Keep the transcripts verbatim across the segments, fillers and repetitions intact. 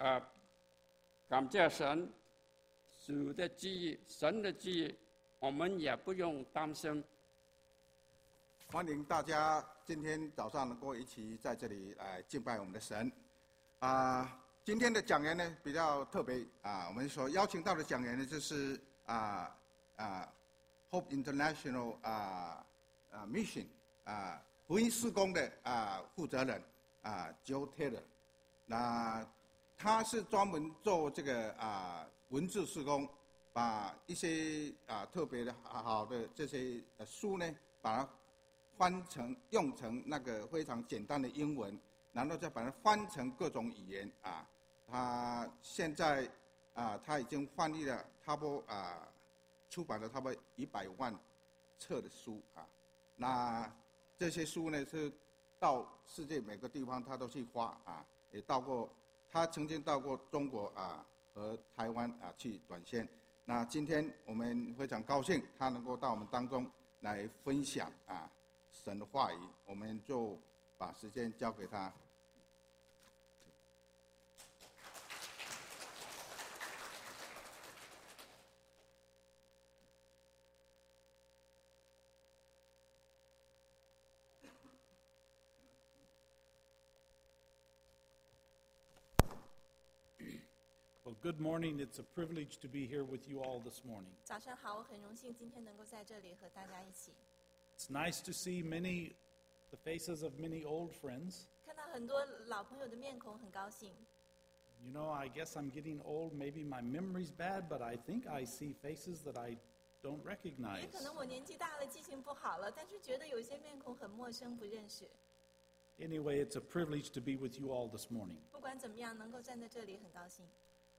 呃，感谢神，主的旨意，神的旨意，我们也不用担心。 欢迎大家今天早上能够一起在这里来敬拜我们的神。啊，今天的讲员呢比较特别啊，我们所邀请到的讲员呢就是啊啊 Hope International 啊啊 Mission 啊福音事工的啊负责人啊 Joe Taylor。那他是专门做这个啊文字事工，把一些啊特别的好的这些书呢，把它翻成用成那个非常简单的英文，然后再把它翻成各种语言啊。他现在啊他已经翻译了差不多啊出版了差不多一百万册的书啊。那这些书呢是到世界每个地方他都去发啊，也到过他曾经到过中国啊和台湾啊去短宣。那今天我们非常高兴他能够到我们当中来分享啊神的话语，我们就把时间交给他。 Well, good morning. It's a privilege to be here with you all this morning. 早上好，我很荣幸今天能够在这里和大家一起。 It's nice to see many, the faces of many old friends. 看到很多老朋友的面孔，很高兴。 You know, I guess I'm getting old. Maybe my memory's bad, but I think I see faces that I don't 也 recognize. 可能我年纪大了，记性不好了，但是觉得有些面孔很陌生，不认识。 Anyway, it's a privilege to be with you all this morning. 不管怎么样，能够站在这里，很高兴。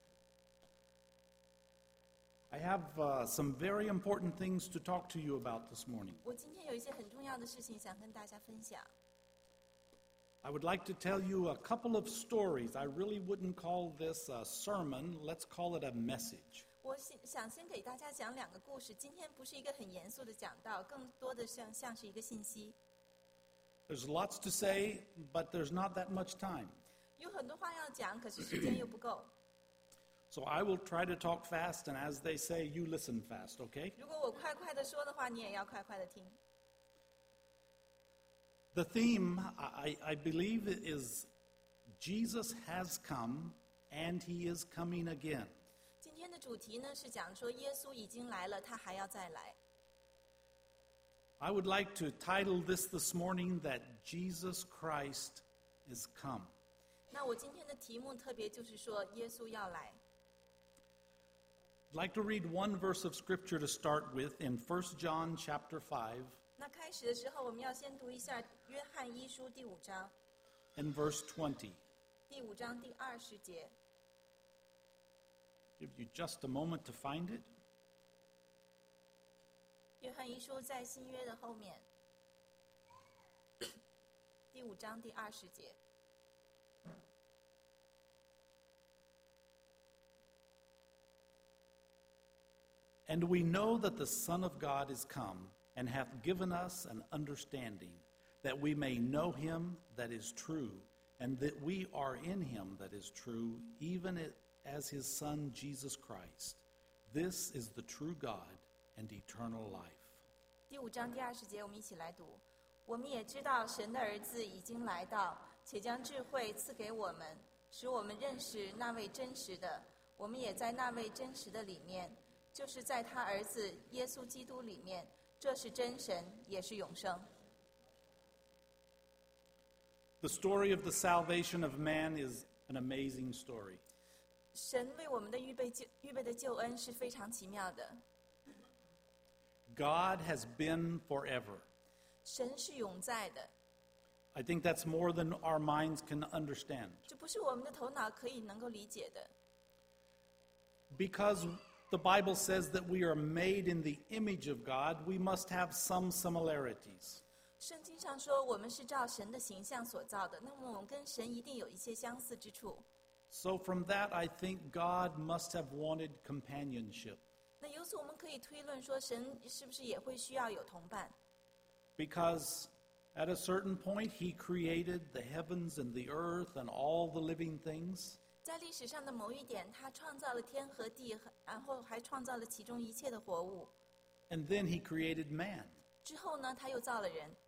I have uh, some very important things to talk to you about this morning. 我今天有一些很重要的事情想跟大家分享。 I would like to tell you a couple of stories. I really wouldn't call this a sermon. Let's call it a message. 我想先给大家讲两个故事。今天不是一个很严肃的讲道，更多的像像是一个信息。 There's lots to say, but there's not that much time. 有很多话要讲，可是时间又不够。 So I will try to talk fast, and as they say, you listen fast, okay? 如果我快快的说的话，你也要快快的听。 The theme, I, I believe, is Jesus has come, and he is coming again. 今天的主题呢是讲说耶稣已经来了，他还要再来。 I would like to title this this morning that Jesus Christ is come. 那我今天的题目特别就是说耶稣要来。 I'd like to read one verse of scripture to start with in First John chapter five. 那开始的时候，我们要先读一下约翰一书第五章， In verse twenty. 第五章第二十节。 Give you just a moment to find it. 约翰一书在新约的后面，第五章第二十节。 And we know that the Son of God is come, and hath given us an understanding, that we may know him that is true, and that we are in him that is true, even as his Son Jesus Christ. This is the true God and eternal life. 第五章第二十节，我们一起来读。我们也知道神的儿子已经来到，且将智慧赐给我们，使我们认识那位真实的。我们也在那位真实的里面，就是在他儿子耶稣基督里面，这是真神，也是永生。 The story of the salvation of man is an amazing story. 神为我们的预备救预备的救恩是非常奇妙的。 God has been forever. 神是永在的， I think that's more than our minds can understand. 这不是我们的头脑可以能够理解的。 Because the Bible says that we are made in the image of God, we must have some similarities. 圣经上说我们是照神的形象所造的，那么我们跟神一定有一些相似之处。 So from that, I think God must have wanted companionship. 那由此我们可以推论说，神是不是也会需要有同伴？ Because at a certain point, he created the heavens and the earth and all the living things. 在历史上的某一点，他创造了天和地，然后还创造了其中一切的活物。 And then he created man. 之后呢，他又造了人。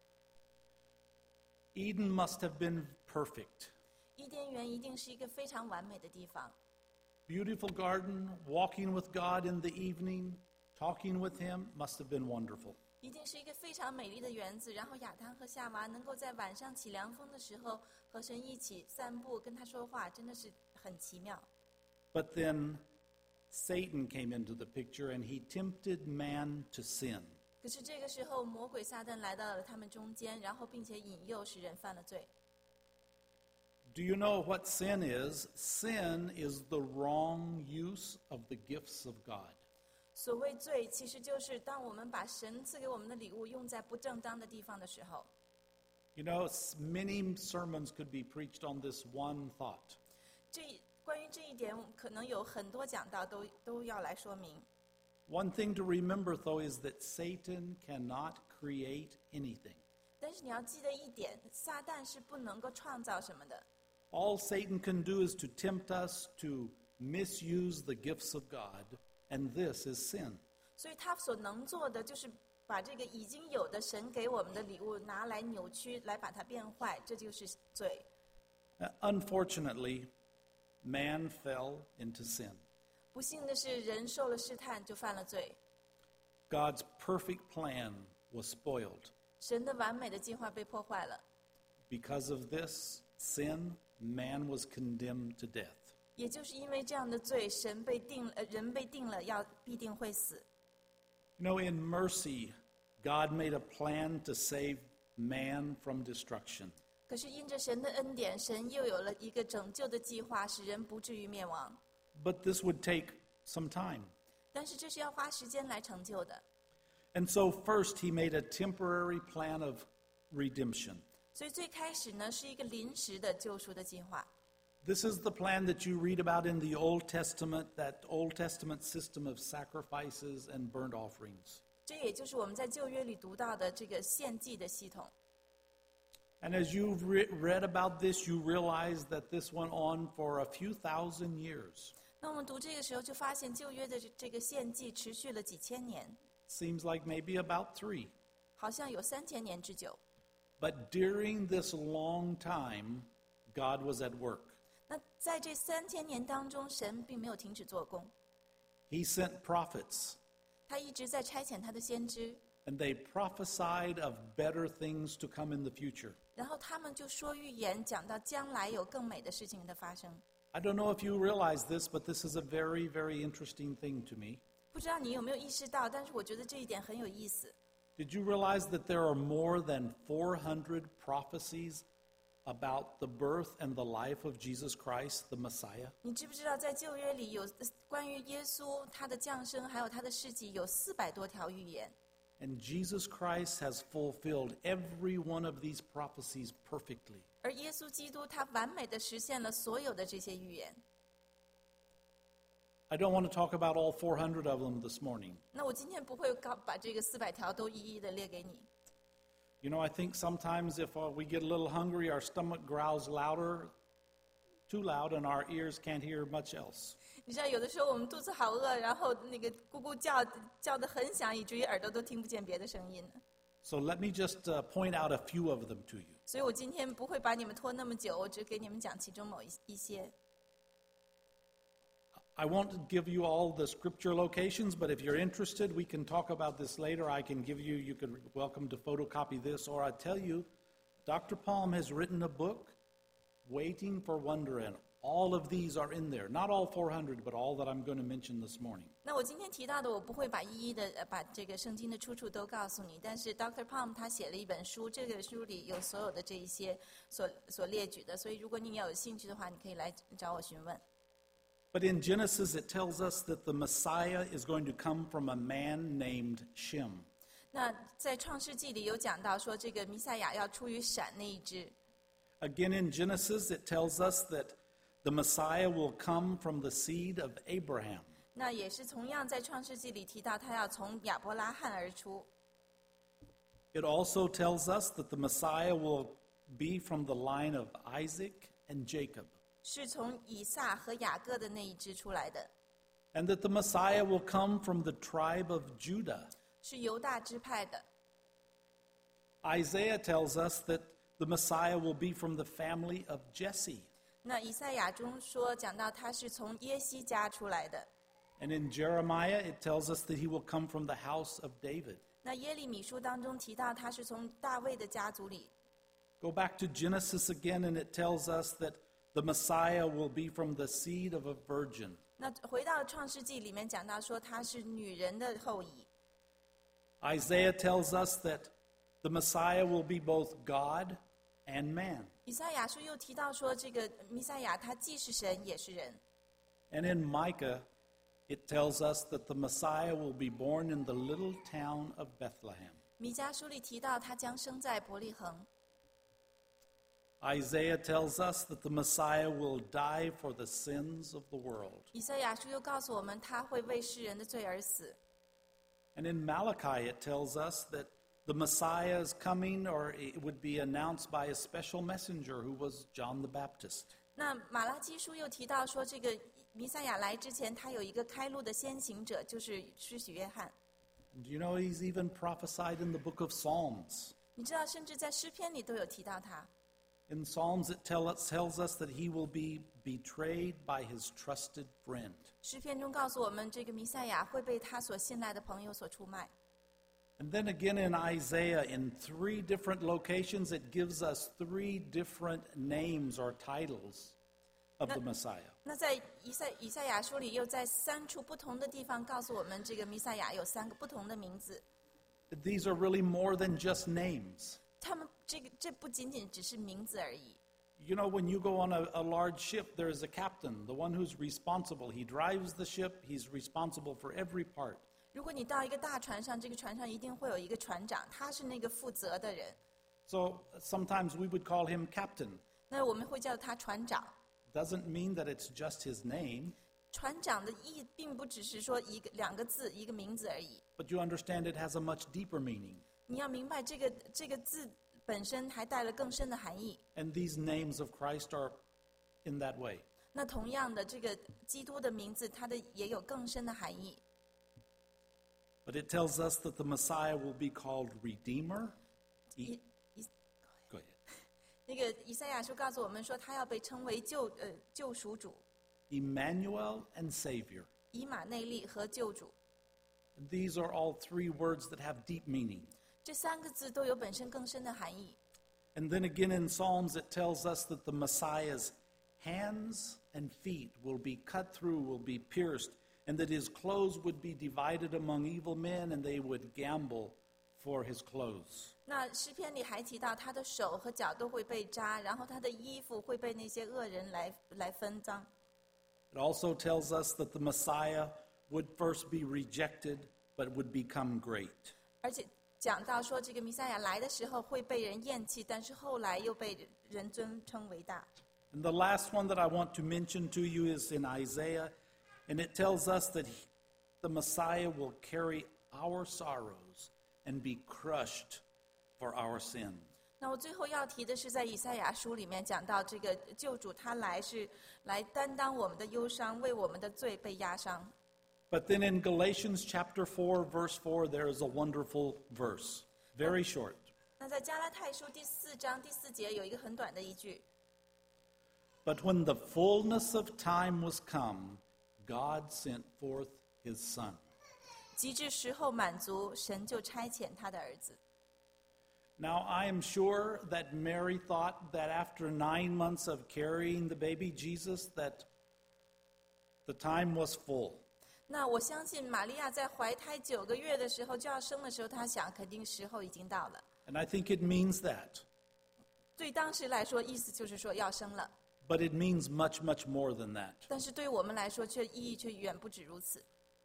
Eden must have been perfect. 伊甸园一定是一个非常完美的地方， Beautiful garden, walking with God in the evening, talking with him must have been wonderful. 一定是一个非常美丽的园子。然后亚当和夏娃能够在晚上起凉风的时候和神一起散步，跟他说话，真的是很奇妙。 But then Satan came into the picture and he tempted man to sin. 可是这个时候，魔鬼撒旦来到了他们中间，然后并且引诱使人犯了罪。 Do you know what sin is? Sin is the wrong use of the gifts of God. 所谓罪，其实就是当我们把神赐给我们的礼物用在不正当的地方的时候。 You know, s- many sermons could be preached on this one thought. 这关于这一点，可能有很多讲道都都要来说明。 One thing to remember, though, is that Satan cannot create anything. 但是你要记得一点，撒旦是不能够创造什么的。 All Satan can do is to tempt us to misuse the gifts of God, and this is sin. 所以他所能做的就是把这个已经有的神给我们的礼物拿来扭曲，来把它变坏，这就是罪。 Uh, Unfortunately, man fell into sin. 不幸的是，人受了试探就犯了罪， God's perfect plan was spoiled. 神的完美的计划被破坏了。 Because of this sin, man was condemned to death. 也就是因为这样的罪，神被定，呃，人被定了要必定会死。 You know, in mercy, God made a plan to save man from destruction. 可是因着神的恩典，神又有了一个拯救的计划，使人不至于灭亡。 But this would take some time. 但是这是要花时间来成就的。 And so, first, he made a temporary plan of redemption. 所以最开始呢，是一个临时的救赎的计划。 This is the plan that you read about in the Old Testament, that Old Testament system of sacrifices and burnt offerings. 这也就是我们在旧约里读到的这个献祭的系统。 And as you've re- read about this, you realize that this went on for a few thousand years. 那我们读这个时候就发现，旧约的这这个献祭持续了几千年， Seems like maybe about three. 好像有三千年之久。 But during this long time, God was at work. 那在这三千年当中，神并没有停止做工， He sent prophets, 他一直在差遣他的先知， and they prophesied of better things to come in the future. 然后他们就说预言，讲到将来有更美的事情的发生。 I don't know if you realize this, but this is a very, very interesting thing to me. 不知道你有没有意识到，但是我觉得这一点很有意思。 Did you realize that there are more than four hundred prophecies about the birth and the life of Jesus Christ, the Messiah? 你知不知道，在旧约里有关于耶稣他的降生，还有他的事迹，有四百多条预言。 And Jesus Christ has fulfilled every one of these prophecies perfectly. 而耶稣基督他完美的实现了所有的这些预言。 I don't want to talk about all four hundred of them this morning. 那我今天不会告把这个四百条都一一的列给你。 You know, I think sometimes if uh, we get a little hungry, our stomach growls louder, too loud, and our ears can't hear much else. 你知道，有的时候我们肚子好饿，然后那个咕咕叫叫得很响，以至于耳朵都听不见别的声音了。 So let me just uh, point out a few of them to you. 所以我今天不会把你们拖那么久，我只给你们讲其中某一一些。 I won't give you all the scripture locations, but if you're interested, we can talk about this later. I can give you, you could welcome to photocopy this, or I tell you, Doctor Palm has written a book, Waiting for Wonder, and all of these are in there. Not all four hundred, but all that I'm going to mention this morning. 那我今天提到的，我不会把一一的呃把这个圣经的出处都告诉你，但是 Doctor Palm 他写了一本书，这个书里有所有的这一些所所列举的，所以如果你有兴趣的话，你可以来找我询问。 But in Genesis, it tells us that the Messiah is going to come from a man named Shem. 那在创世纪里有讲到说，这个弥赛亚要出于闪那一支。 Again, in Genesis, it tells us that the Messiah will come from the seed of Abraham. 那也是同样在创世纪里提到，他要从亚伯拉罕而出。 It also tells us that the Messiah will be from the line of Isaac and Jacob. 是从以撒和雅各的那一支出来的， and that the Messiah will come from the tribe of Judah. 是犹大支派的。 Isaiah tells us that the Messiah will be from the family of Jesse. 那以赛亚中说讲到他是从耶西家出来的， And in Jeremiah, it tells us that he will come from the house of David. 那耶利米书当中提到他是从大卫的家族里。 Go back to Genesis again, and it tells us that the Messiah will be from the seed of a virgin. 那回到创世纪里面讲到说他是女人的后裔， Isaiah tells us that the Messiah will be both God and man. 以赛亚书又提到说这个弥赛亚他既是神也是人。 And in Micah, it tells us that the Messiah will be born in the little town of Bethlehem. 弥迦书里提到他将生在伯利恒。 Isaiah tells us that the Messiah will die for the sins of the world. 以赛亚书又告诉我们他会为世人的罪而死。 And in Malachi, it tells us that the Messiah is coming, or it would be announced by a special messenger who was John the Baptist. 那马拉基书又提到说，这个弥赛亚来之前，他有一个开路的先行者，就是施洗约翰。 And you know, he's even prophesied in the book of Psalms. 你知道，甚至在诗篇里都有提到他。 In Psalms, it tell us, tells us that he will be betrayed by his trusted friend. 诗篇中告诉我们，这个弥赛亚会被他所信赖的朋友所出卖。 And then again in Isaiah, in three different locations, it gives us three different names or titles of the Messiah. 那在以赛以赛亚书里，又在三处不同的地方告诉我们，这个弥赛亚有三个不同的名字。 These are really more than just names. 他们这个这不仅仅只是名字而已。 You know, when you go on a, a large ship, there is a captain, the one who's responsible. He drives the ship, he's responsible for every part. 如果你到一个大船上，这个船上一定会有一个船长，他是那个负责的人。 So sometimes we would call him captain. 那我们会叫他船长。 Doesn't mean that it's just his name, 船长的意并不只是说一个两个字一个名字而已。 but you understand it has a much deeper meaning. 你要明白，这个这个字本身还带了更深的含义。 And these names of Christ are in that way. 那同样的，这个基督的名字，它的也有更深的含义。 But it tells us that the Messiah will be called Redeemer. 以 E- 以 Go ahead. 那个以赛亚书告诉我们说，他要被称为救呃救赎主， Emmanuel and Savior. 以马内利和救主。 And these are all three words that have deep meaning. 这三个字都有本身更深的含义。 And then again in Psalms, it tells us that the Messiah's hands and feet will be cut through, will be pierced, and that his clothes would be divided among evil men, and they would gamble for his clothes. 那诗篇里还提到，他的手和脚都会被扎，然后他的衣服会被那些恶人来来分赃。 It also tells us that the Messiah would first be rejected, but would become great. 而且讲到说，这个弥赛亚来的时候会被人厌弃，但是后来又被人尊称为大。 And the last one that I want to mention to you is in Isaiah, and it tells us that he- the Messiah will carry our sorrows and be crushed for our sins. 那我最后要提的是，在以赛亚书里面讲到，这个救主他来是来担当我们的忧伤，为我们的罪被压伤。 But then in Galatians chapter four, verse four, there is a wonderful verse, very short. 那在加拉太书第四章第四节有一个很短的一句， But when the fullness of time was come, God sent forth his Son. 及至时候满足，神就差遣他的儿子。 Now, I am sure that Mary thought that after nine months of carrying the baby Jesus, that the time was full. 那我相信玛利亚在怀胎九个月的时候就要生的时候，她想肯定时候已经到了。 And I think it means that. 对当时来说，意思就是说要生了， But it means much, much more than that. 但是对我们来说却意义却远不止如此。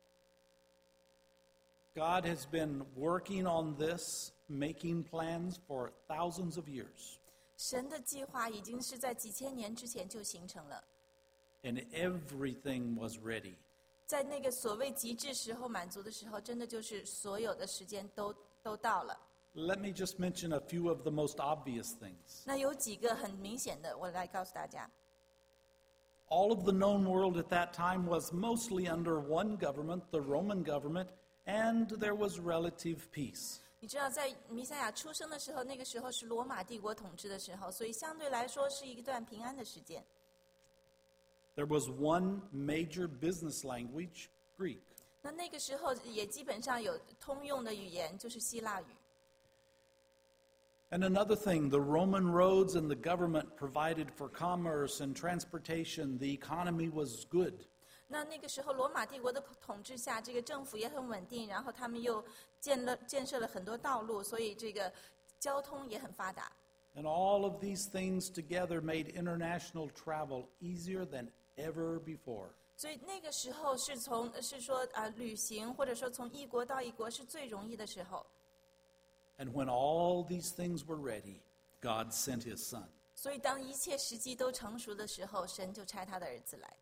God has been working on this, making plans for thousands of years. 神的计划已经是在几千年之前就形成了， And everything was ready. 在那个所谓极致时候满足的时候，真的就是所有的时间都都到了。 Let me just mention a few of the most obvious things. 那有几个很明显的，我来告诉大家。 All of the known world at that time was mostly under one government, the Roman government, and there was relative peace. 你知道，在弥赛亚出生的时候，那个时候是罗马帝国统治的时候，所以相对来说是一段平安的时间。 There was one major business language, Greek. 那那个时候也基本上有通用的语言，就是希腊语。 And another thing, the Roman roads and the government provided for commerce and transportation. The economy was good. 那那个时候，罗马帝国的统治下，这个政府也很稳定，然后他们又建了建设了很多道路，所以这个交通也很发达。 And all of these things together made international travel easier than ever before. 所以那个时候是从是说啊、呃、旅行或者说从一国到一国是最容易的时候。 And when all these things were ready, God sent his son. 所以当一切时机都成熟的时候，神就差他的儿子来。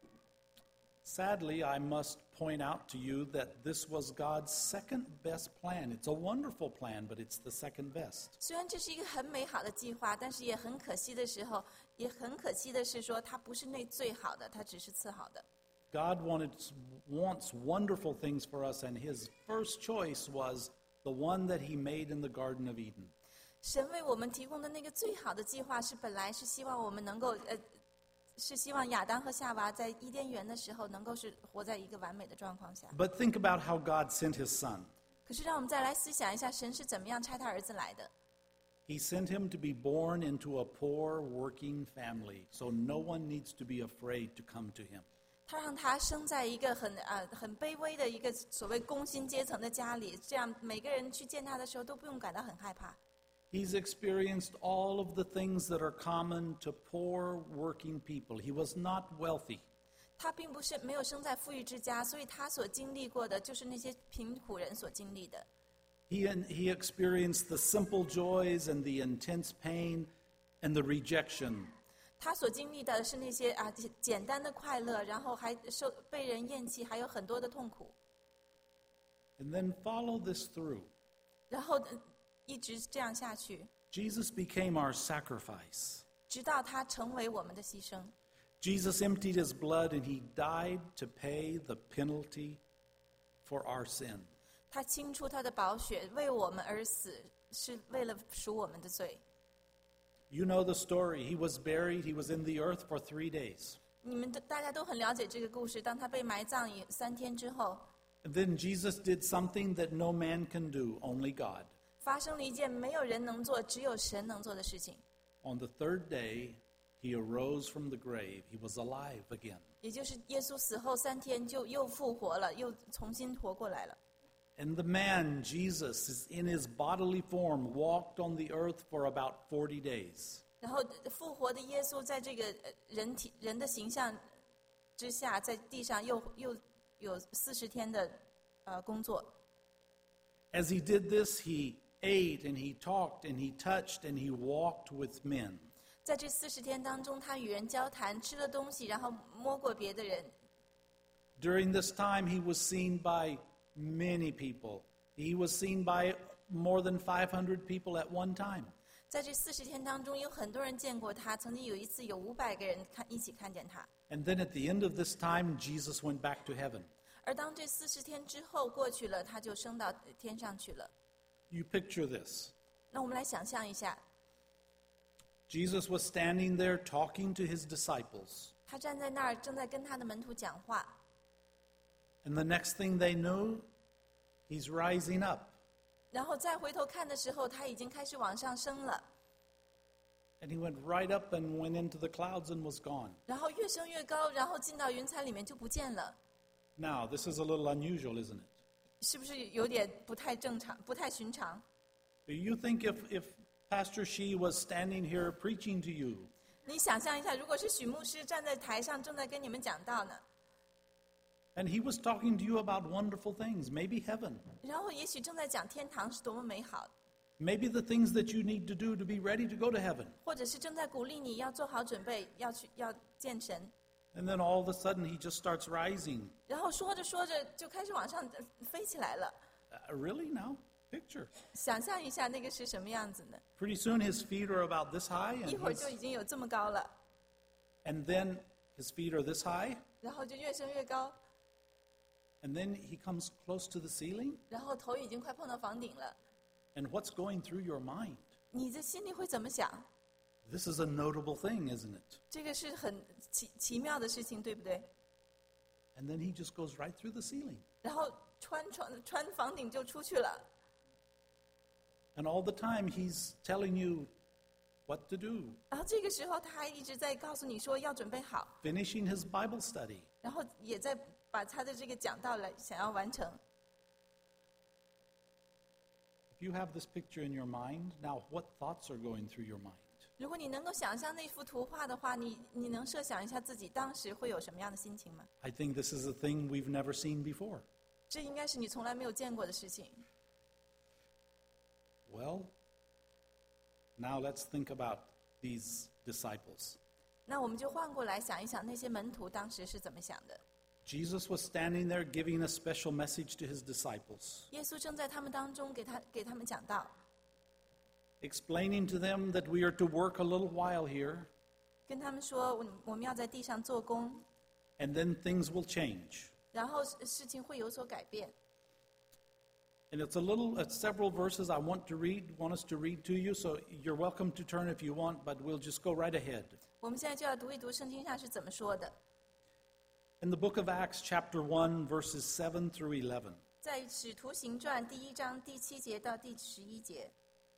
Sadly, I must point out to you that this was God's second best plan. It's a wonderful plan, but it's the second best. 虽然这是一个很美好的计划，但是也很可惜的时候，也很可惜的是说，它不是那最好的，它只是次好的。 God wanted, wants wonderful things for us, and his first choice was the one that he made in the Garden of Eden. 神为我们提供的那个最好的计划，是本来是希望我们能够呃。是希望亚当和夏娃在伊甸园的时候能够是活在一个完美的状况下。 But think about how God sent his son. 可是让我们再来思想一下，神是怎么样差他儿子来的。 He sent him to be born into a poor working family, so no one needs to be afraid to come to him. 他让他生在一个很呃很卑微的一个所谓工薪阶层的家里，这样每个人去见他的时候都不用感到很害怕。 He's experienced all of the things that are common to poor working people. He was not wealthy. 他并不是没有生在富裕之家，所以他所经历过的就是那些贫苦人所经历的。 He, he experienced the simple joys and the intense pain and the rejection. 他所经历的是那些啊简单的快乐，然后还受被人厌弃，还有很多的痛苦。 And then follow this through. 然后一直这样下去。 Jesus became our sacrifice. 直到他成为我们的牺牲。 Jesus emptied his blood and he died to pay the penalty for our sin. 他倾出他的宝血，为我们而死，是为了赎我们的罪。 You know the story. He was buried. He was in the earth for three days. 你们大家都很了解这个故事。当他被埋葬以三天之后， And then Jesus did something that no man can do, only God. 发生了一件没有人能做，只有神能做的事情。 On the third day, he arose from the grave. He was alive again. 也就是耶稣死后三天就又复活了，又重新活过来了。 And the man, Jesus, is in his bodily form, walked on the earth for about forty days. 然后复活的耶稣在这个人体人的形象之下，在地上又又有四十天的呃工作。 As he did this, he ate and he talked and he touched and he walked with men. 在这四十天当中，他与人交谈，吃了东西，然后摸过别的人。 During this time, he was seen by many people. He was seen by more than five hundred people at one time. 在这四十天当中，有很多人见过他。曾经有一次，有五百个人看一起看见他。 And then at the end of this time, Jesus went back to heaven. 而当这四十天之后过去了，他就升到天上去了。 You picture this. 那我们来想象一下， Jesus was standing there talking to his disciples. 他站在那儿，正在跟他的门徒讲话。 And the next thing they knew, he's rising up. 然后再回头看的时候，他已经开始往上升了。 And he went right up and went into the clouds and was gone. 然后越升越高，然后进到云彩里面就不见了。 Now, this is a little unusual, isn't it? 是不是有点不太正常、不太寻常？ Do you think if, if Pastor Shi was standing here preaching to you, 你想象一下，如果是许牧师站在台上正在跟你们讲道呢， and he was talking to you about wonderful things, maybe heaven, 然后也许正在讲天堂是多么美好， maybe the things that you need to do to be ready to go to heaven, 或者是正在鼓励你要做好准备，要去要见神， and then all of a sudden he just starts rising. 然后说着说着就开始往上飞起来了。 Uh, really? Now, picture. 想象一下那个是什么样子呢？ Pretty soon his feet are about this high, 一 and, 会儿 he's- 就已经有这么高了， and then his feet are this high, 然后就越升越高， and then he comes close to the ceiling. 然后头已经快碰到房顶了。 And what's going through your mind? 你的心里会怎么想？ This is a notable thing, isn't it? 这个是很奇奇妙的事情，对不对？ And then he just goes right through the ceiling. 然后穿穿穿房顶就出去了， And all the time he's telling you what to do, 然后这个时候他还一直在告诉你说要准备好， finishing his Bible study. 然后也在把他的这个讲道来想要完成。 If you have this picture in your mind, now what thoughts are going through your mind? 如果你能够想象那幅图画的话，你你能设想一下自己当时会有什么样的心情吗？ I think this is a thing we've never seen before. 这应该是你从来没有见过的事情。 Well, now let's think about these disciples. 那我们就换过来想一想，那些门徒当时是怎么想的？ Jesus was standing there giving a special message to his disciples, 耶稣正在他们当中给他给他们讲道， explaining to them that we are to work a little while here, 跟他们说我我们要在地上做工， and then things will change. 然后事事情会有所改变。 And it's a little, it's several verses I want to read, want us to read to you, so you're welcome to turn if you want, but we'll just go right ahead. 我们现在就要读一读圣经上是怎么说的。 In the book of Acts, chapter one, verses seven through eleven. 在《使徒行传》第一章第七节到第十一节，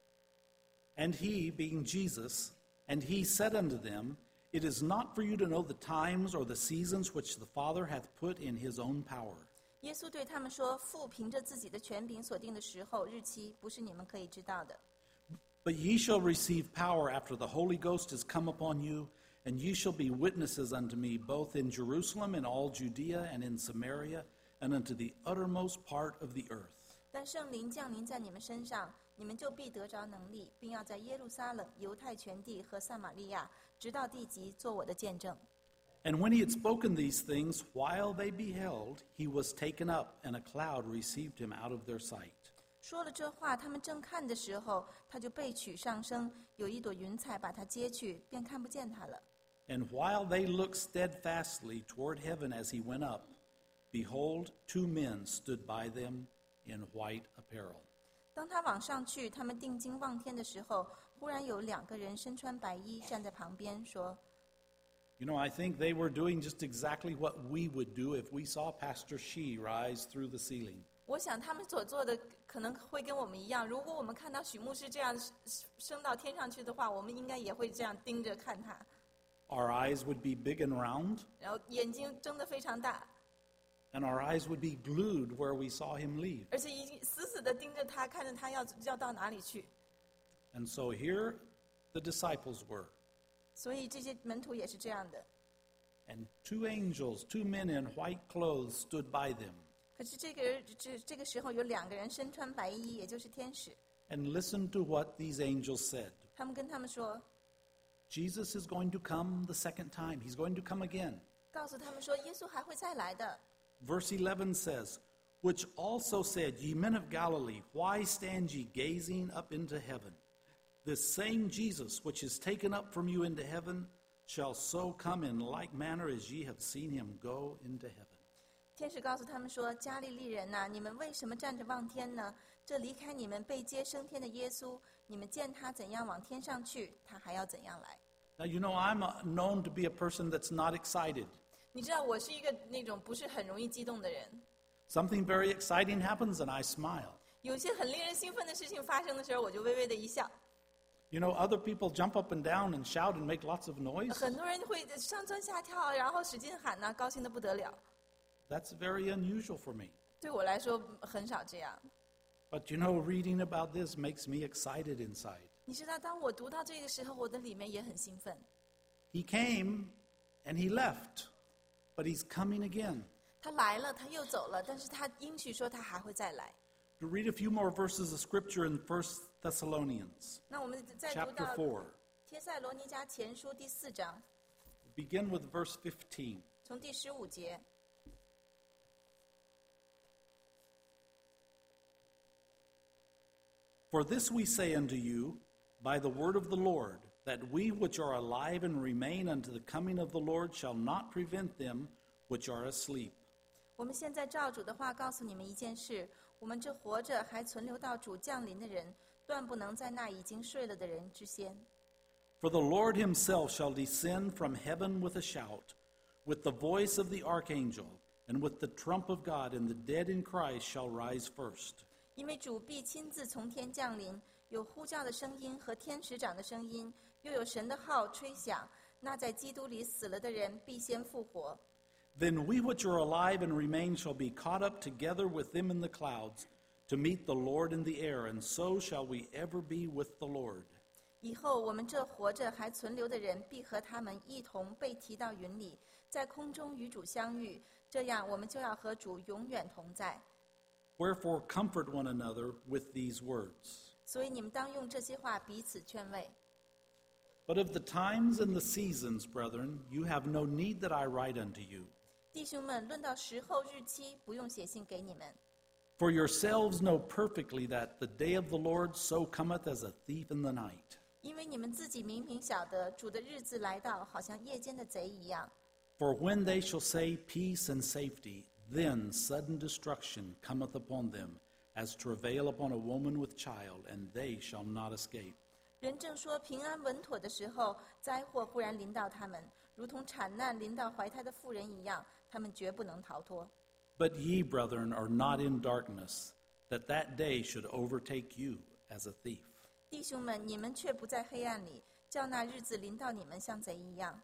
And he, being Jesus, and he said unto them, It is not for you to know the times or the seasons which the Father hath put in his own power. 耶稣对他们说：“父凭着自己的权柄所定的时候、日期，不是你们可以知道的。 But ye shall receive power after the Holy Ghost is come upon you, and ye shall be witnesses unto me both in Jerusalem and all Judea and in Samaria, and unto the uttermost part of the earth. 但圣灵降临在你们身上，你们就必得着能力，并要在耶路撒冷、犹太全地和撒玛利亚，直到地极，做我的见证。” And when he had spoken these things, while they beheld, he was taken up, and a cloud received him out of their sight. 说了这话，他们正看的时候，他就被取上升，有一朵云彩把他接去，便看不见他了。 And while they looked steadfastly toward heaven as he went up, behold, two men stood by them in white apparel. 当他往上去，他们定睛望天的时候，忽然有两个人身穿白衣站在旁边，说 You know, I think they were doing just exactly what we would do if we saw Pastor Shi rise through the ceiling.：“ 我想他们所做的可能会跟我们一样。如果我们看到许牧师这样升到天上去的话，我们应该也会这样盯着看他， Our eyes would be big and round, 然后眼睛睁得非常大， and our eyes would be glued where we saw him leave. 而且一死死地盯着他，看着他要要到哪里去。 And so here the disciples were. 所以这些门徒也是这样的。 And two angels, two men in white clothes, stood by them 可是这个人这这个时候有两个人身穿白衣，也就是天使， and listened to what these angels said. 他们跟他们说， Jesus is going to come the second time. He's going to come again. 告诉他们说，耶稣还会再来的。 Verse eleven says, Which also said, Ye men of Galilee, why stand ye gazing up into heaven? This same Jesus, which is taken up from you into heaven, shall so come in like manner as ye have seen him go into heaven. 天使告诉他们说：“加利利人呐、你们为什么站着望天呢？这离开你们被接升天的耶稣，你们见他怎样往天上去，他还要怎样来。” Now, you know, I'm uh, known to be a person that's not excited. 你知道我是一个那种不是很容易激动的人， Something very exciting happens and I smile. 有些很令人兴奋的事情发生的时候，我就微微的一笑。 You know, other people jump up and down and shout and make lots of noise. 很多人会上蹿下跳，然后使劲喊呐、高兴的不得了。 That's very unusual for me. 对我来说很少这样。 But you know, reading about this makes me excited inside. 你知道，当我读到这个时候，我的里面也很兴奋。 He came and he left, but he's coming again. 他来了，他又走了，但是他应许说他还会再来。 To read a few more verses of scripture in First Thessalonians, 那我们再读 chapter 到 four. 帖撒罗尼迦前书第四章， Begin with verse fifteen. 从第十五节。 For this we say unto you by the word of the Lord, that we which are alive and remain unto the coming of the Lord shall not prevent them which are asleep. 我们现在照主的话告诉你们一件事：我们这活着还存留到主降临的人，断不能在那已经睡了的人之先。 For the Lord himself shall descend from heaven with a shout, with the voice of the archangel, and with the trump of God, and the dead in Christ shall rise first. 因为主必亲自从天降临，有呼叫的声音和天使长的声音，又有神的号吹响。那在基督里死了的人必先复活。 Then we which are alive and remain shall be caught up together with them in the clouds, to meet the Lord in the air, and so shall we ever be with the Lord. 以后我们这活着还存留的人，必和他们一同被提到云里，在空中与主相遇。这样，我们就要和主永远同在。 Wherefore comfort one another with these words. 所以你们当用这些话彼此劝慰。 But of the times and the seasons, brethren, you have no need that I write unto you. 弟兄们，论到时候日期，不用写信给你们。 For yourselves know perfectly that the day of the Lord so cometh as a thief in the night. 因为你们自己明明晓得，主的日子来到，好像夜间的贼一样。 For when they shall say peace and safety, then sudden destruction cometh upon them, as travail upon a woman with child, and they shall not escape. 人正说平安稳妥的时候，灾祸忽然临到他们，如同产难临到怀胎的妇人一样，他们绝不能逃脱。 But ye, brethren, are not in darkness, that that day should overtake you as a thief. 弟兄们，你们却不在黑暗里，叫那日子临到你们像贼一样。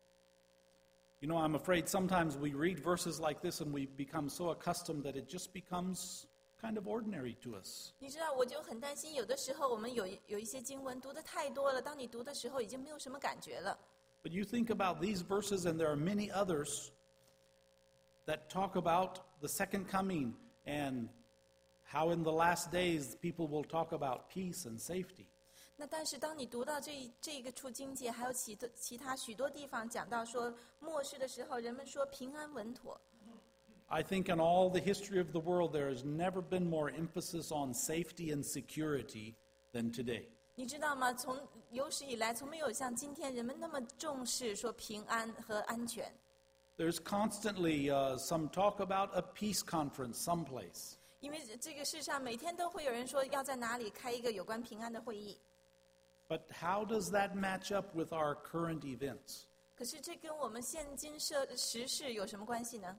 You know, I'm afraid sometimes we read verses like this and we become so accustomed that it just becomes kind of ordinary to us. 你知道，我就很担心，有的时候我们有有一些经文读得太多了，当你读的时候已经没有什么感觉了。 But you think about these verses, and there are many others that talk about the second coming and how in the last days people will talk about peace and safety. 那但是当你读到这一这一个处经节，还有其他其他许多地方讲到说末世的时候，人们说平安稳妥。 I think in all the history of the world, there has never been more emphasis on safety and security than today. 你知道吗？从有史以来，从没有像今天人们那么重视说平安和安全。 There's constantly uh, some talk about a peace conference someplace. 因为这个世上每天都会有人说要在哪里开一个有关平安的会议。 But how does that match up with our current events? 可是这跟我们现今社时事有什么关系呢？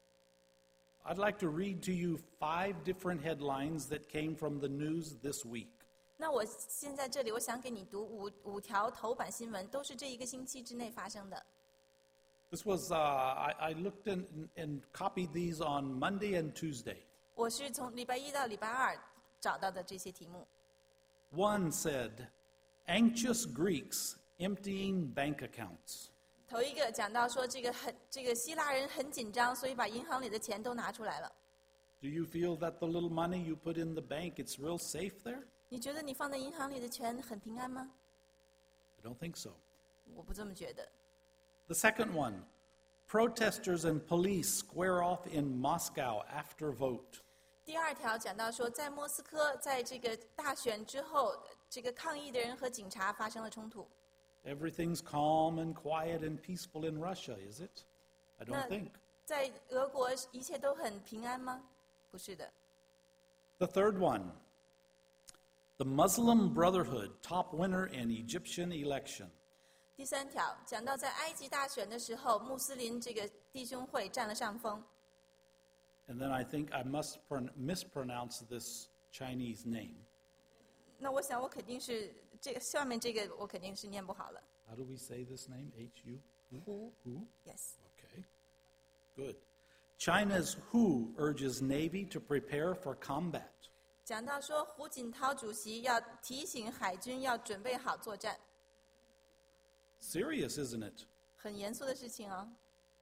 I'd like to read to you five different headlines that came from the news this week. 那我现在这里，我想给你读五五条头版新闻，都是这一个星期之内发生的。 This was, uh, I, I looked in, and copied these on Monday and Tuesday. 我是从礼拜一到礼拜二找到的这些题目。 One said, anxious Greeks emptying bank accounts. 头一个讲到说，这个很这个希腊人很紧张，所以把银行里的钱都拿出来了。 Do you feel that the little money you put in the bank, it's real safe there? 你觉得你放在银行里的钱很平安吗？ I don't think so. 我不这么觉得。 The second one, protesters and police square off in Moscow after vote. 第二条讲到说，在莫斯科，在这个大选之后，这个抗议的人和警察发生了冲突。 Everything's calm and quiet and peaceful in Russia, is it? I don't 那 think. 在俄国一切都很平安吗？不是的。 The third one, the Muslim Brotherhood top winner in Egyptian election. 第三条讲到在埃及大选的时候，穆斯林这个弟兄会占了上风。 And then I think I must pron- mispronounce this Chinese name. 那我想我肯定是这个下面这个我肯定是念不好了。 How do we say this name? H U? 胡 Who? Yes。 Okay. Good. China's W H O urges Navy to prepare for combat. 讲到说胡锦涛主席要提醒海军要准备好作战， Serious, isn't it? 很严肃的事情哦。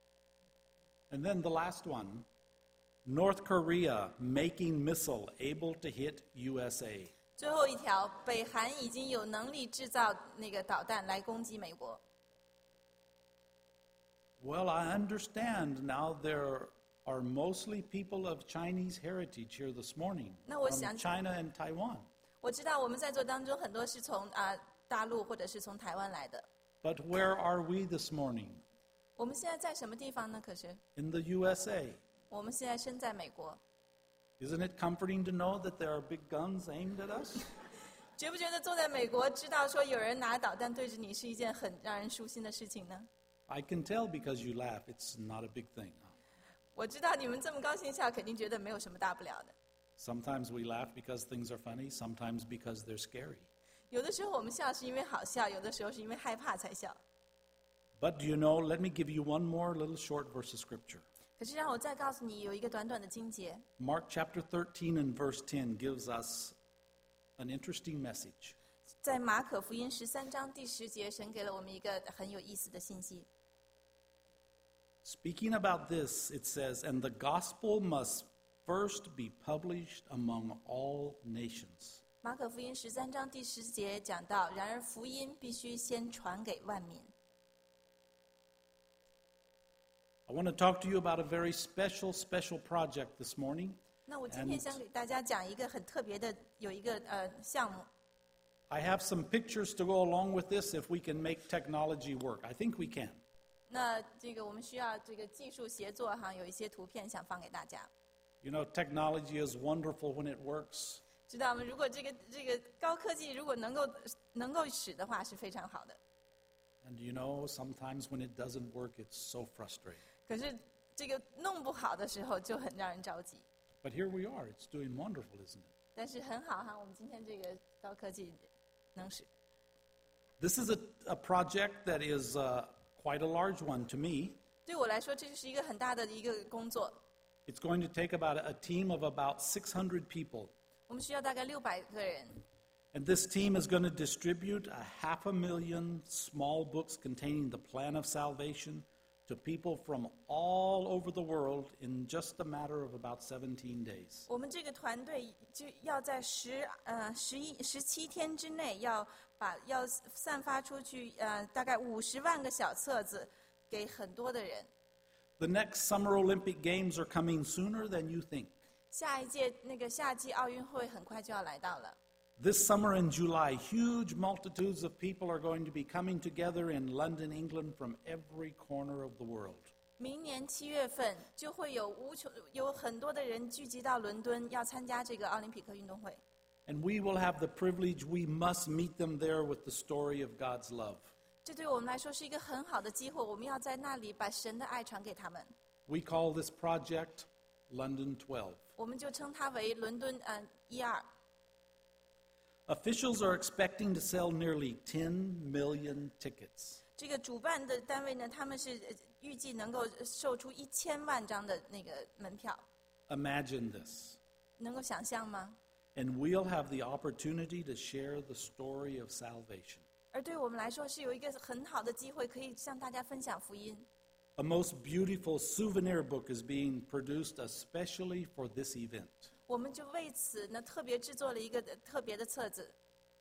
And then the last one, North Korea making missile able to hit U S A. 最后一条，北韩已经有能力制造那个导弹来攻击美国。 Well, I understand now there are mostly people of Chinese heritage here this morning 那我 from 想- China and Taiwan. 我知道我们在座当中很多是从啊、 大陆或者是从台湾来的。 But where are we this morning? 我们现在在什么地方呢？可是 In the U S A. 我们现在身在美国， Isn't it comforting to know that there are big guns aimed at us? 觉不觉得坐在美国，知道说有人拿导弹对着你是一件很让人舒心的事情呢？ I can tell because you laugh. It's not a big thing. 我知道你们这么高兴笑，肯定觉得没有什么大不了的。 Sometimes we laugh because things are funny, sometimes because they're scary. 有的时候我们笑是因为好笑，有的时候是因为害怕才笑。 But do you know, let me give you one more little short verse of scripture. 可是让我再告诉你，有一个短短的经节， Mark chapter thirteen and verse ten gives us an interesting message. 在马可福音十三章第十节，神给了我们一个很有意思的信息。 Speaking about this, it says, and the gospel must first be published among all nations. 马可福音十三章第十节讲到，然而福音必须先传给万民。 I want to talk to you about a very special, special project this morning. 那我今天想给大家讲一个很特别的，有一个呃项目。 I have some pictures to go along with this if we can make technology work. I think we can. 那这个我们需要这个技术协作哈，有一些图片想放给大家。 You know, technology is wonderful when it works. 知道吗？如果这个这个高科技如果能够能够使的话，是非常好的。 And you know, sometimes when it doesn't work, it's so frustrating. 可是这个弄不好的时候就很让人着急。 But here we are. It's doing wonderful, isn't it? 但是很好哈，我们今天这个高科技能使。 This is a, a project that is uh, quite a large one to me. 对我来说，这就是一个很大的一个工作。 It's going to take about a, a team of about six hundred people. 我们需要大概六百个人。 And this team is going to distribute a half a million small books containing the plan of salvation to people from all over the world in just a matter of about seventeen days. 我们这个团队就要在十呃十一十七天之内，要把要散发出去呃大概五十万个小册子给很多的人。 The next Summer Olympic Games are coming sooner than you think. 下一届那个夏季奥运会很快就要来到了。 This summer in July, huge multitudes of people are going to be coming together in London, England, from every corner of the world. 明年七月份就会有无穷有很多的人聚集到伦敦，要参加这个奥林匹克运动会。 And we will have the privilege, we must meet them there with the story of God's love. 这对我们来说是一个很好的机会，我们要在那里把神的爱传给他们。 We call this project London twelve. 我们就称它为伦敦嗯一二。 Officials are expecting to sell nearly ten million tickets. 这个主办的单位呢，他们是呃预计能够售出一千万张的那个门票， Imagine this. 能够想象吗？ And we'll have the opportunity to share the story of salvation. 而对我们来说，是有一个很好的机会，可以向大家分享福音。 A most beautiful souvenir book is being produced especially for this event. 我们就为此呢，特别制作了一个特别的册子。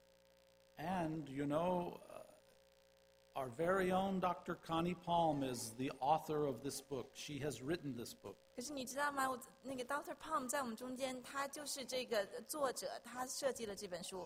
And, you know, uh, our very own Doctor Connie Palm is the author of this book. She has written this book. 可是你知道吗？我那个 Doctor Palm 在我们中间，他就是这个作者，他设计了这本书。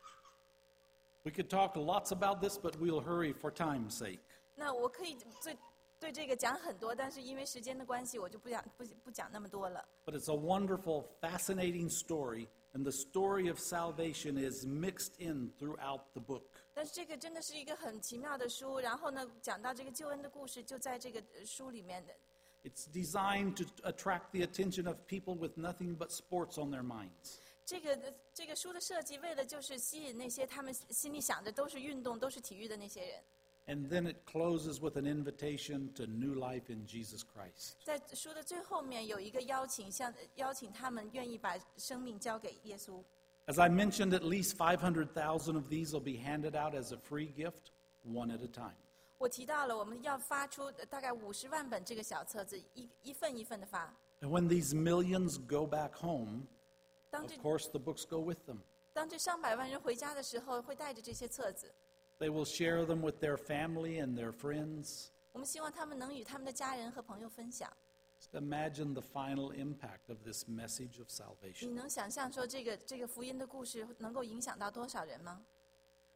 We could talk lots about this, but we'll hurry for time's sake. 那我可以对对这个讲很多，但是因为时间的关系，我就不讲不不讲那么多了。 But it's a wonderful, fascinating story, and the story of salvation is mixed in throughout the book. 但是这个真的是一个很奇妙的书，然后呢，讲到这个救恩的故事，就在这个呃书里面的。 It's designed to attract the attention of people with nothing but sports on their minds. 这个这个书的设计，为了就是吸引那些他们心里想着都是运动、都是体育的那些人。 And then it closes with an invitation to new life in Jesus Christ. 在书的最后面有一个邀请，向邀请他们愿意把生命交给耶稣。 As I mentioned, at least five hundred thousand of these will be handed out as a free gift, one at a time. 我提到了，我们要发出大概五十万本这个小册子，一一份一份的发。 And when these millions go back home, 当 of 这 course the books go with them. 当这上百万人回家的时候，会带着这些册子。 They will share them with their family and their friends. 我们希望他们能与他们的家人和朋友分享。 Just imagine the final impact of this message of 你 salvation. 能想象说这个这个福音的故事能够影响到多少人吗？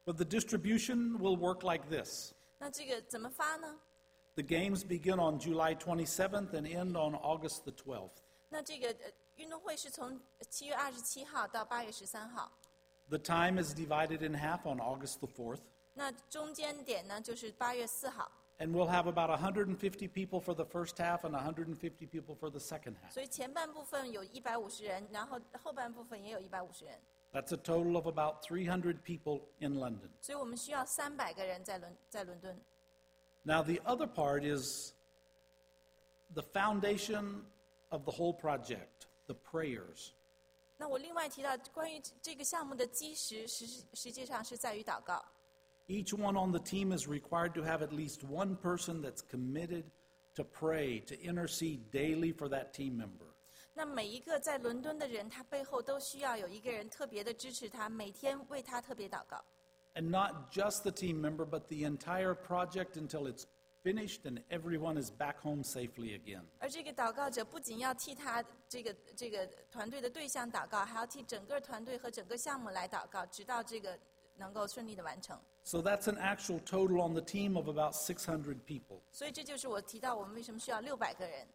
But the distribution will work like this. 那这个怎么发呢？ The games begin on July twenty-seventh and end on August the twelfth. 那这个呃运动会是从七月二十七号到八月十三号， The time is divided in half on August the fourth. 那中间点呢就是八月四号， And we'll have about one hundred fifty people for the first half and one hundred fifty people for the second half. 所以前半部分有一百五十人，然后后半部分也有一百五十人， That's a total of about three hundred people in London. 所以我们需要三百个人在伦在伦敦。 Now, the other part is the foundation of the whole project, the prayers. 那我另外提到关于这个项目的基石，实实际上是在于祷告。 Each one on the team is required to have at least one person that's committed to pray, to intercede daily for that team member. 那每一个在伦敦的人，他背后都需要有一个人特别的支持他，每天为他特别祷告。 And not just the team member, but the entire project until it's finished and everyone is back home safely again. 而这个祷告者不仅要替他这个这个团队的对象祷告，还要替整个团队和整个项目来祷告，直到这个能够顺利的完成。 So that's an actual total on the team of about six hundred people. 所以这就是我提到我们为什么需要六百个人。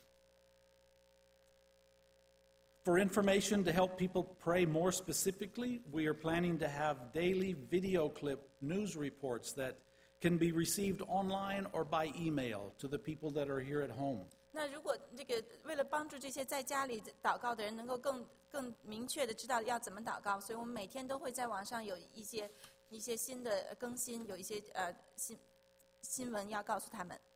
For information to help people pray more specifically, we are planning to have daily video clip news reports that can be received online or by email to the people that are here at home. 那如果这个为了帮助这些在家里祷告的人能够更更明确的知道要怎么祷告，所以我们每天都会在网上有一些一些新的更新，有一些呃新新闻要告诉他们。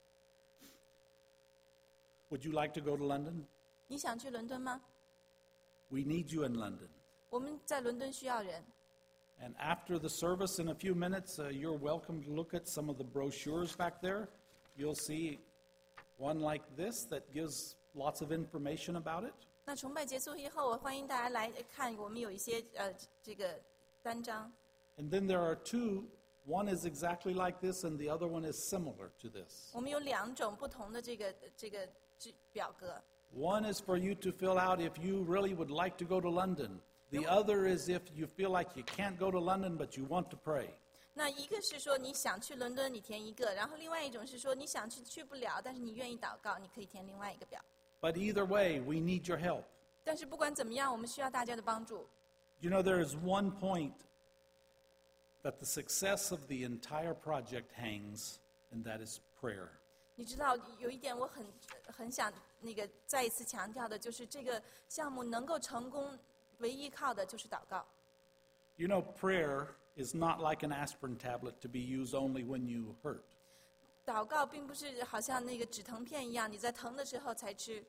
Would you like to go to London? 你想去伦敦吗？ We need you in London. 我们在伦敦需要人。 And after the service, in a few minutes, uh, you're welcome to look at some of the brochures back there. You'll see one like this that gives lots of information about it. 那崇拜结束以后，我欢迎大家来看，我们有一些呃这个单张。 And then there are two. One is exactly like this, and the other one is similar to this. 我们有两种不同的这个这个制表格。 One is for you to fill out if you really would like to go to London. The other is if you feel like you can't go to London, but you want to pray. 那一个是说你想去伦敦，你填一个；然后另外一种是说你想去去不了，但是你愿意祷告，你可以填另外一个表。 But either way, we need your help. 但是不管怎么样，我们需要大家的帮助。 You know, there is one point that the success of the entire project hangs, and that is prayer. 你知道有一点我很很想那个再一次强调的，就是这个项目能够成功，唯一靠的就是祷告。 You know, prayer is not like an aspirin tablet to be used only when you hurt. 祷告并不是好像那个止疼片一样，你在疼的时候才吃。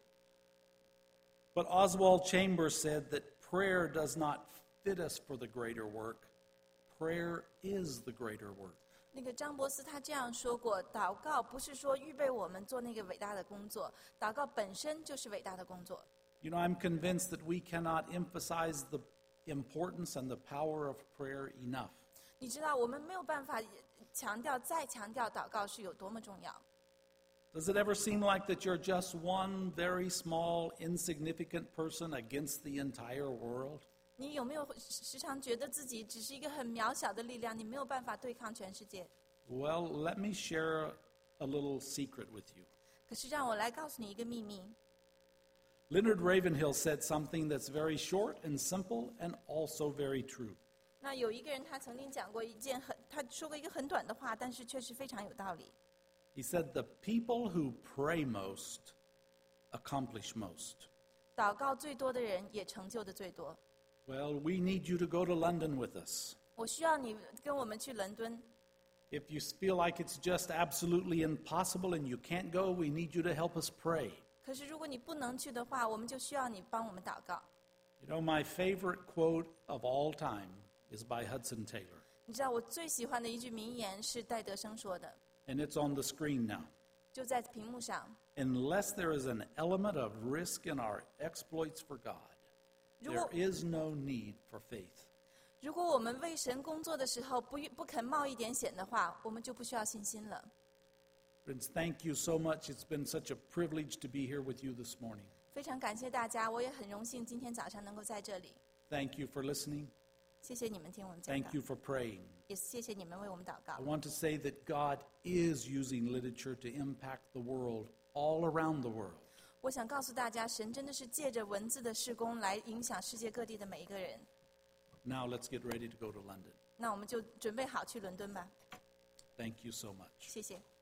But Oswald Chambers said that prayer does not fit us for the greater work. Prayer is the greater work. 那个张伯斯他这样说过：祷告不是说预备我们做那个伟大的工作，祷告本身就是伟大的工作。 You know, I'm convinced that we cannot emphasize the importance and the power of prayer enough. 你知道，我们没有办法强调再强调祷告是有多么重要。 Does it ever seem like that you're just one very small, insignificant person against the entire world? 你有没有时常觉得自己只是一个很渺小的力量，你没有办法对抗全世界？ Well, let me share a little secret with you. 可是让我来告诉你一个秘密。 Leonard Ravenhill said something that's very short and simple and also very true. 那有一个人他曾经讲过一件很，他说过一个很短的话，但是却是非常有道理。 He said, "The people who pray most accomplish most." 祷告最多的人也成就的最多。 Well, we need you to go to London with us. 我需要你跟我们去伦敦。 If you feel like it's just absolutely impossible and you can't go, we need you to help us pray. 可是如果你不能去的话，我们就需要你帮我们祷告。 You know, my favorite quote of all time is by Hudson Taylor, 你知道我最喜欢的一句名言是戴德生说的， and it's on the screen now. 就在屏幕上。 Unless there is an element of risk in our exploits for God, 如 there 果 is no need for faith. 如果我们为神工作的时候不不肯冒一点险的话，我们就不需要信心了。 Friends, thank you so much. It's been such a privilege to be here with you this morning. 非常感谢大家，我也很荣幸今天早上能够在这里。 Thank you for listening. 谢谢你们听我们讲道 Thank，you for praying. 也谢谢你们为我们祷告 I。want to say that God is using literature to impact the world all around the world. 我想告诉大家，神真的是借着文字的事工来影响世界各地的每一个人。 Now let's get ready to go to London. 那我们就准备好去伦敦吧， Thank you so much. 谢谢。